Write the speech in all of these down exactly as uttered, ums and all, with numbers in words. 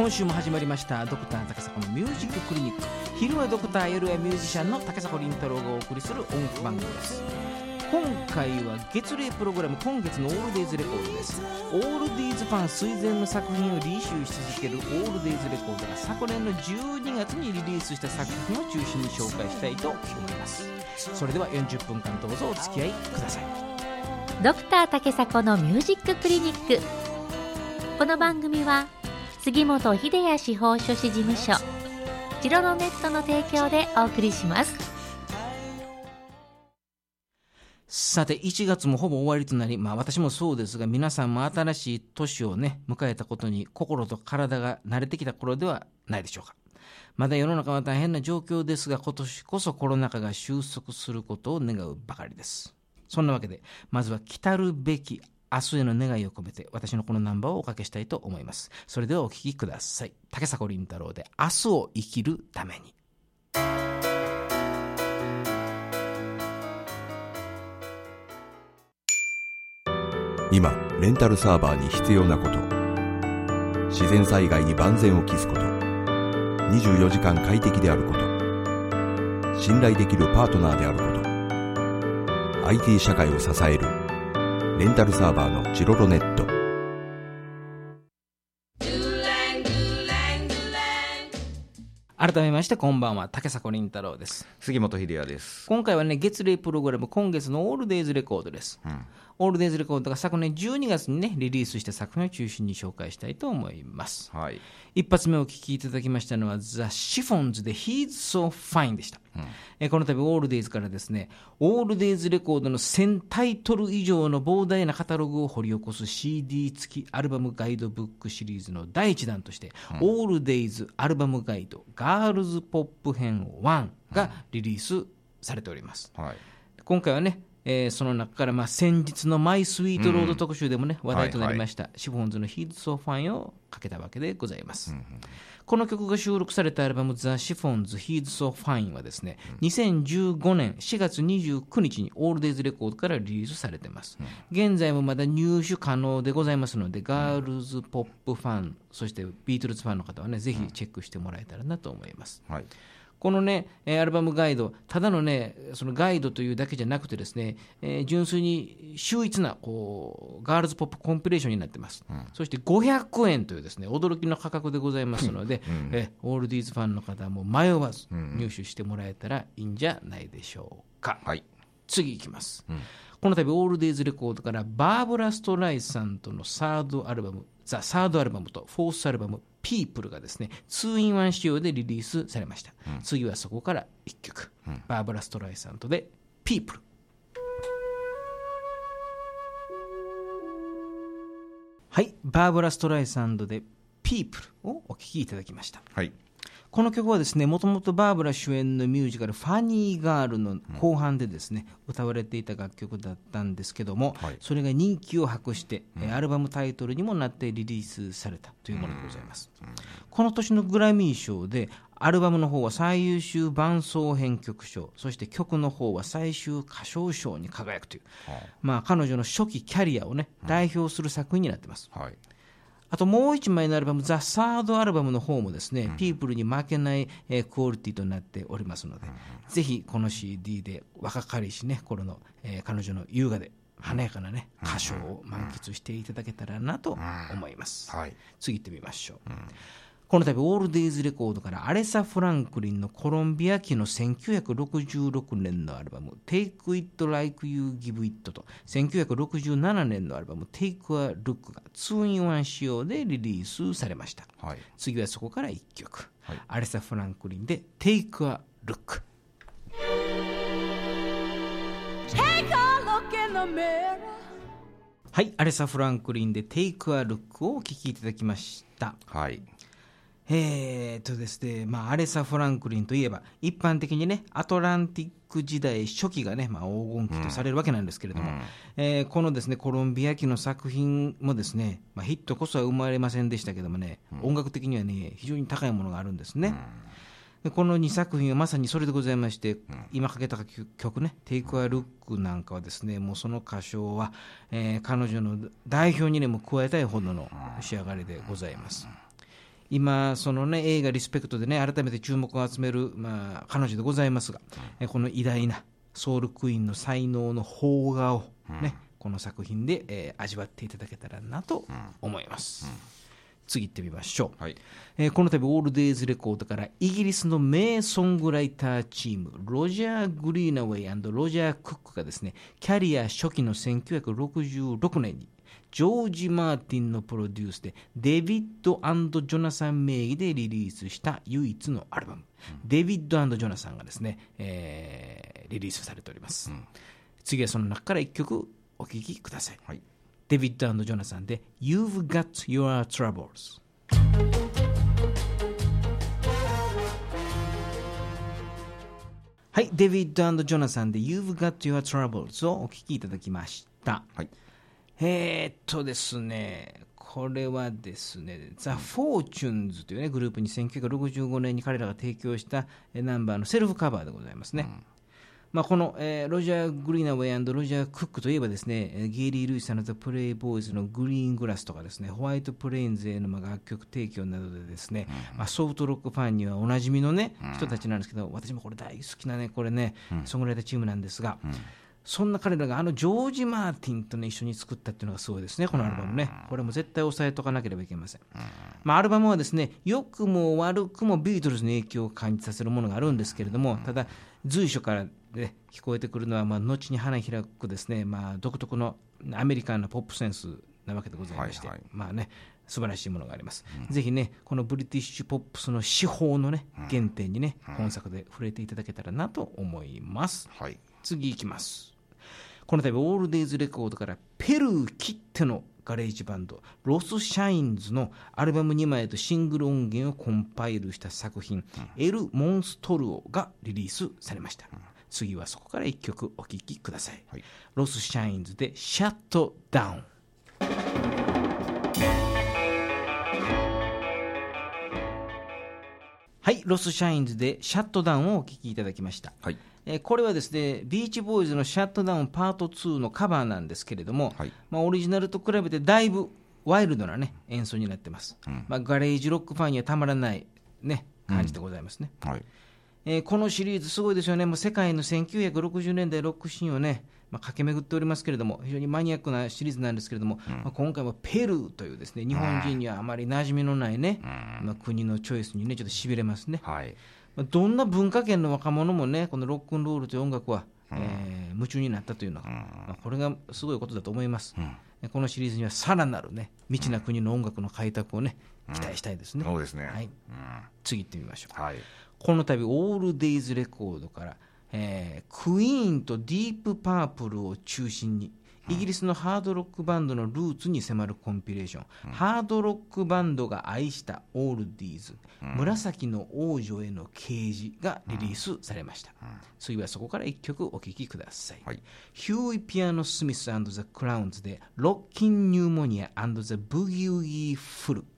今週も始まりましたドクター竹迫のミュージッククリニック。昼はドクター、夜はミュージシャンの竹迫倫太郎がお送りする音楽番組です。今回は月例プログラム、今月のオールデイズレコードです。オールディーズファン垂涎の作品をリシューし続けるオールデイズレコードが昨年のじゅうにがつにリリースした作品を中心に紹介したいと思います。それではよんじゅっぷんかんどうぞお付き合いください。 ドクター竹迫のミュージッククリニック。この番組は杉本秀哉司法書士事務所、ジロロネットの提供でお送りします。 さていちがつもほぼ終わりとなり、まあ私もそうですが、皆さんも新しい年をね迎えたことに心と体が慣れてきた頃ではないでしょうか。まだ世の中は大変な状況ですが、今年こそコロナ禍が収束することを願うばかりです。そんなわけで、まずは来たるべき明日への願いを込めて、私のこのナンバーをおかけしたいと思います。それではお聴きください。竹迫倫太郎で明日を生きるために。 今レンタルサーバーに必要なこと、自然災害に万全を期すこと、にじゅうよじかん快適であること、信頼できるパートナーであること、 アイティー 社会を支えるレンタルサーバーのジロロネット。 改めましてこんばんは、竹迫倫太郎です。 杉本秀哉です。 今回はね、月例プログラム、今月のオールデイズレコードです、うん、オールデイズレコードが昨年じゅうにがつにねリリースした作品を中心に紹介したいと思います、はい、一発目お聴きいただきましたのはザ・シフォンズで He's So Fine でした、うん、えこの度オールデイズからですね、オールデイズレコードのせんタイトル以上の膨大なカタログを掘り起こす シーディー 付きアルバムガイドブックシリーズのだいいちだんとして、うん、オールデイズアルバムガイドガールズポップ編ワンがリリースされております、うんはい、今回はね、えー、その中からまあ先日のマイスイートロード特集でもね、うん、話題となりました、はいはい、シフォンズの He's So Fine をかけたわけでございます、うんうん、この曲が収録されたアルバム The Chiffons He's So Fine はですね、うん、にせんじゅうごねんしがつにじゅうくにちにオールデイズレコードからリリースされています、うん、現在もまだ入手可能でございますので、ガールズポップファン、そしてビートルズファンの方はねぜひチェックしてもらえたらなと思います、うんはい、このねアルバムガイド、ただのねそのガイドというだけじゃなくてですね、えー、純粋に秀逸なこうガールズポップコンピレーションになってます、うん、そしてごひゃくえんというですね驚きの価格でございますので、うん、えオールディーズファンの方はもう迷わず入手してもらえたらいいんじゃないでしょうか、うんはい、次いきます、うん、この度オールデイズレコードからバーブラ・ストライさんとのサードアルバム、ザ・サードアルバムとフォースアルバムピープルがですね ツーインワン 仕様でリリースされました、うん、次はそこからいっきょく、うん、バーブラ・ストライさんとでピープル。はい、バーブラ・ストライさんとでピープルをお聴きいただきました、はい、この曲はですね、もともとバーブラ主演のミュージカルファニーガールの後半でですね、うん、歌われていた楽曲だったんですけども、はい、それが人気を博して、うん、アルバムタイトルにもなってリリースされたというものでございます、うんうん、この年のグラミー賞でアルバムの方は最優秀伴奏編曲賞、そして曲の方は最終歌唱賞に輝くという、はい、まあ、彼女の初期キャリアをね、うん、代表する作品になっています、はい。あともう一枚のアルバム、ザ・サードアルバムの方もですね、うん、ピープルに負けない、えー、クオリティとなっておりますので、うん、ぜひこの シーディー で若かりしね頃の、えー、彼女の優雅で華やかなね、うん、歌唱を満喫していただけたらなと思います、うんはい、次行ってみましょう、うん、この度オールデイズレコードからアレサ・フランクリンのコロンビア期のせんきゅうひゃくろくじゅうろくねんのアルバム Take It Like You Give It とせんきゅうひゃくろくじゅうななねんのアルバム Take a Look が ツーインワン 仕様でリリースされました、はい、次はそこからいっきょく、はい、アレサ・フランクリンで Take a Look。 Take a look in the mirror。 はい、アレサ・フランクリンで Take a Look をお聴きいただきました、はい。えーとですねまあ、アレサ・フランクリンといえば一般的にねアトランティック時代初期がね、まあ、黄金期とされるわけなんですけれども、うんえー、このですねコロンビア期の作品もですね、まあ、ヒットこそは生まれませんでしたけどもね、うん、音楽的にはね非常に高いものがあるんですね、うん、でこのにさく品はまさにそれでございまして、うん、今かけた曲ね Take a Look なんかはですねもうその歌唱は、えー、彼女の代表に、ね、も加えたいほどの仕上がりでございます。 今その、ね、映画リスペクトで、ね、改めて注目を集める、まあ、彼女でございますが、うん、この偉大なソウルクイーンの才能の邦画を、ね、うん、この作品で、えー、味わっていただけたらなと思います、うんうん、次行ってみましょう、はい、えー、この度オールデイズレコードからイギリスの名ソングライターチームロジャー・グリーナウェイ&ロジャー・クックがですね、キャリア初期のせんきゅうひゃくろくじゅうろくねんにジョージ・マーティンのプロデュースでデビッド&ジョナサン名義でリリースした唯一のアルバム、うん、デビッド&ジョナサンがですね、えー、リリースされております、うん、次はその中からいっきょくお聴きください、はい、デビッド&ジョナサンで You've Got Your Troubles。 はい、デビッド&ジョナサンで You've Got Your Troubles をお聴きいただきました、はい、えー、っとですねこれはですねザ・フォーチュンズという、ね、グループにせんきゅうひゃくろくじゅうごねんに彼らが提供したナンバーのセルフカバーでございますね、うん、まあ、この、えー、ロジャー・グリーナウェイ&ロジャー・クックといえばですね、ゲイリー・ルイスさんのザ・プレイボーイズのグリーングラスとかですね、ホワイトプレインズへの楽曲提供などでですね、うん、まあ、ソフトロックファンにはおなじみのね、うん、人たちなんですけど、私もこれ大好きなねこれね、うん、ソングライターチームなんですが、うん、そんな彼らがあのジョージ・マーティンと、ね、一緒に作ったっていうのがすごいですね、このアルバムね。これも絶対押さえとかなければいけません。まあ、アルバムはですね、良くも悪くもビートルズの影響を感じさせるものがあるんですけれども、ただ随所から、ね、聞こえてくるのは、まあ、後に花開くですね、まあ、独特のアメリカンなポップセンスなわけでございまして、はいはい、まあね、素晴らしいものがあります、うん、ぜひねこのブリティッシュポップスの手法のね原点にね、うん、本作で触れていただけたらなと思います、はい、次いきます。この度オールデイズレコードからペルーきってのガレージバンドロスシャインズのアルバムにまいとシングル音源をコンパイルした作品、うん、エル・モンストルオがリリースされました、うん、次はそこからいっきょくお聴きください、はい、ロスシャインズでシャットダウン。はい、ロスシャインズでシャットダウンをお聴きいただきました、はい、えー、これはですねビーチボーイズのシャットダウンパートツーのカバーなんですけれども、はい、まあ、オリジナルと比べてだいぶワイルドな、ね、演奏になってます、うん、まあ、ガレージロックファンにはたまらない、ね、感じでございますね、うん、はい、えー、このシリーズすごいですよね。もう世界のせんきゅうひゃくろくじゅうねんだいロックシーンをね、まあ、駆け巡っておりますけれども、非常にマニアックなシリーズなんですけれども、うん、まあ、今回もペルーというですね日本人にはあまり馴染みのないね、うん、まあ、国のチョイスにねちょっとしびれますね、はい、まあ、どんな文化圏の若者もねこのロックンロールという音楽は、うん、えー、夢中になったというのは、うん、まあ、これがすごいことだと思います、うん、このシリーズにはさらなるね未知な国の音楽の開拓をね、うん、期待したいですね、 そうですね、 はい、うん、次行ってみましょう、はい、 この度オールデイズレコードから、えー、クイーンとディープパープルを中心にイギリスのハードロックバンドのルーツに迫るコンピレーション、うん、ハードロックバンドが愛したオールディーズ、うん、紫の王女への啓示がリリースされました、うん、次はそこからいっきょくお聴きください、はい、ヒューイ・ピアノ・スミス&ザ・クラウンズでロッキン・ニューモニア&ザ・ブギウギ・フル。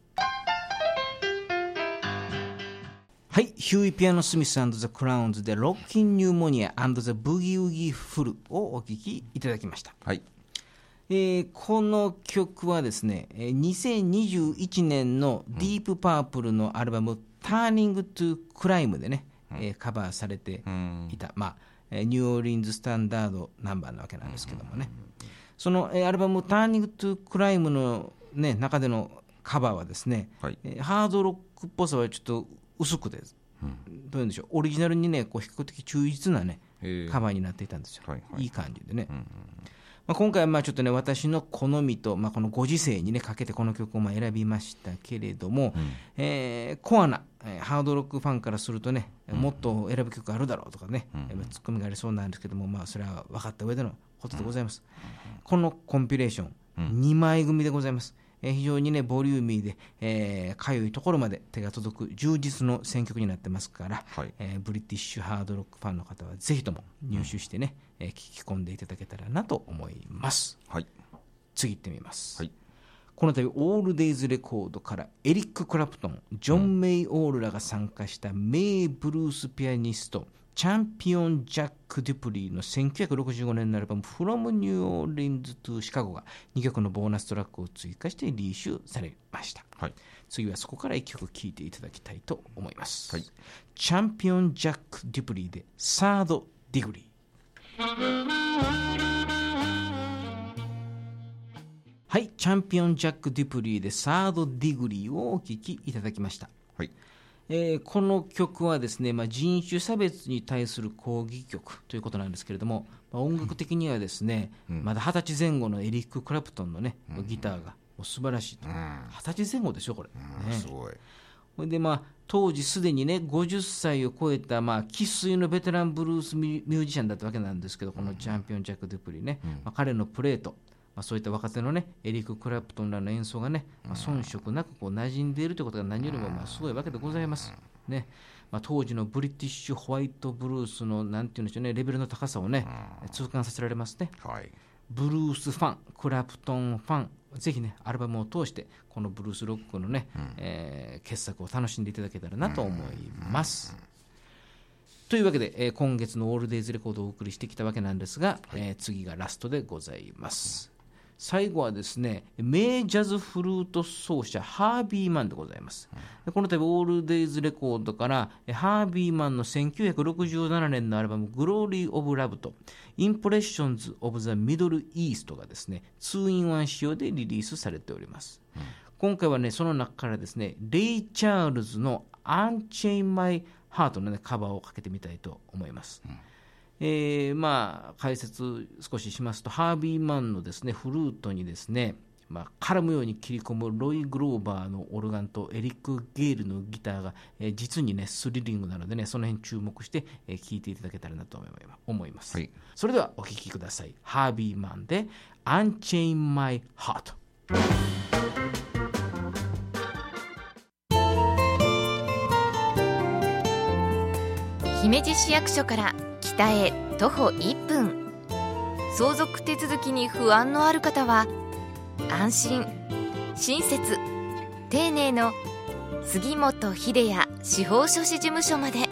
はい、ヒューイ・ピアノ・スミス&ザ・クラウンズでロッキン・ニューモニア&ザ・ブギウギ・フルをお聴きいただきました、はい、えー、この曲はですねにせんにじゅういちねんのディープパープルのアルバム、うん、ターニング・トゥ・クライムでね、うん、えー、カバーされていた、うん、まあ、ニューオーリンズ・スタンダードナンバーなわけなんですけどもね、うん、その、えー、アルバムターニング・トゥ・クライムの、ね、中でのカバーはですね、はい、えー、ハードロックっぽさはちょっと薄くて、うん、どういうんでしょう、オリジナルにねこう比較的忠実なねカバーになっていたんですよ、はいはい、いい感じでね、うんうん、まあ、今回はまあちょっとね私の好みと、まあ、このご時世にねかけてこの曲をまあ選びましたけれども、うん、えー、コアな、えー、ハードロックファンからするとね、うん、もっと選ぶ曲あるだろうとかね、うん、ツッコミがありそうなんですけども、まあ、それは分かった上でのことでございます、うん、このコンピレーション、うん、にまい組でございます。えー、非常にねボリューミーで、えー、かゆいところまで手が届く充実の選曲になってますから、はい、えー、ブリティッシュハードロックファンの方はぜひとも入手してね、うん、えー、聞き込んでいただけたらなと思います、はい、次行ってみます、はい、この度オールデイズレコードからエリック・クラプトン、ジョン・メイ・オールらが参加した名ブルースピアニストチャンピオン・ジャック・デュプリーのせんきゅうひゃくろくじゅうごねんのアルバム From New Orleans to Chicago がにきょくのボーナストラックを追加してリーシュされました、はい、次はそこからいっきょく聴いていただきたいと思います、はい、チャンピオン・ジャック・デュプリーでサード・ディグリー。はい、チャンピオン・ジャック・デュプリーでサード・ディグリーをお聴きいただきました、はい。えー、この曲はですね、まあ、人種差別に対する抗議曲ということなんですけれども、まあ、音楽的にはですね、うん、まだはたち前後のエリック・クラプトンのね、うん、ギターがもう素晴らしいと、うん、はたち前後でしょこれ、うんね、すごい。それでまあ当時すでにねごじゅっさいを超えたまあ生粋のベテランブルースミュージシャンだったわけなんですけど、このチャンピオン・ジャック・デュプリーね、うんまあ、彼のプレーと、まあ、そういった若手のねエリック・クラプトンらの演奏がね、まあ、遜色なくこう馴染んでいるということが何よりもまあすごいわけでございますね。まあ、当時のブリティッシュホワイトブルースのなんていうんでしょうね、レベルの高さをね痛感させられますね、はい。ブルースファン、クラプトンファン、ぜひねアルバムを通してこのブルースロックのね、うんえー、傑作を楽しんでいただけたらなと思います、うんうん、というわけで、えー、今月のオールデイズレコードをお送りしてきたわけなんですが、はいえー、次がラストでございます、うん。最後はですね名ジャズフルート奏者ハービーマンでございます、うん、この度オールデイズレコードからハービーマンのせんきゅうひゃくろくじゅうななねんのアルバムグローリー・オブ・ラブとインプレッションズ・オブ・ザ・ミドル・イーストがですねツーインワン仕様でリリースされております、うん、今回はねその中からですねレイ・チャールズのアンチェイン・マイ・ハートの、ね、カバーをかけてみたいと思います、うんえー、まあ解説少ししますと、ハービーマンのですねフルートにですね、まあ、絡むように切り込むロイ・グローバーのオルガンとエリック・ゲールのギターが、えー、実にねスリリングなのでねその辺注目して、えー、聴いていただけたらなと思います、はい、それではお聴きください。ハービーマンで Unchain My Heart。 姫路市役所から北へ徒歩いっぷん、相続手続きに不安のある方は安心親切丁寧の杉本秀也司法書士事務所まで。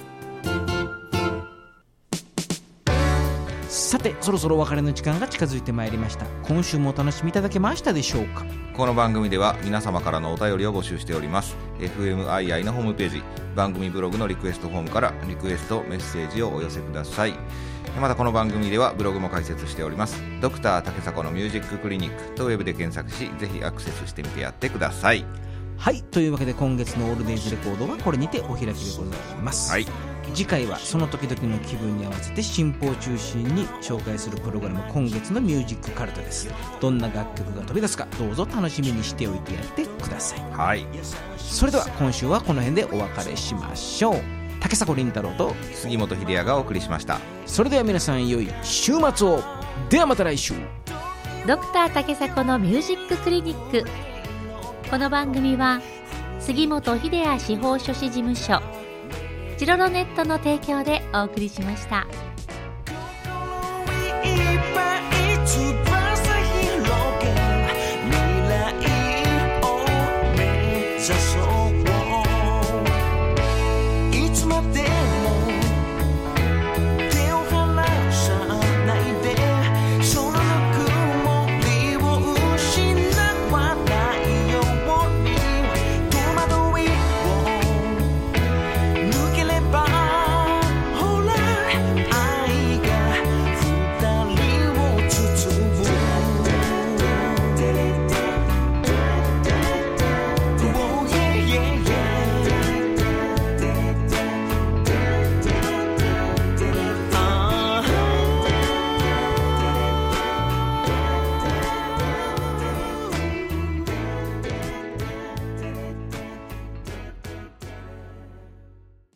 さてそろそろお別れの時間が近づいてまいりました。今週もお楽しみいただけましたでしょうか。 この番組では皆様からのお便りを募集しております。 エフエムアイアイ のホームページ番組ブログのリクエストフォームからリクエストメッセージをお寄せください。またこの番組ではブログも開設しております。ドクター竹迫のミュージッククリニックとウェブで検索しぜひアクセスしてみてやってください。 はい、というわけで今月のオールデイズレコードはこれにてお開きでございます、はい。次回はその時々の気分に合わせて新報を中心に紹介するプログラム今月のミュージックカルトです。どんな楽曲が飛び出すかどうぞ楽しみにしておいてやってください、はい。それでは今週はこの辺でお別れしましょう。竹迫倫太郎と杉本秀也がお送りしました。 それでは皆さん良い週末を。ではまた来週。 ドクター竹迫のミュージッククリニック。この番組は杉本秀也司法書士事務所ジロロネットの提供でお送りしました。翼広げ未来を目指そう。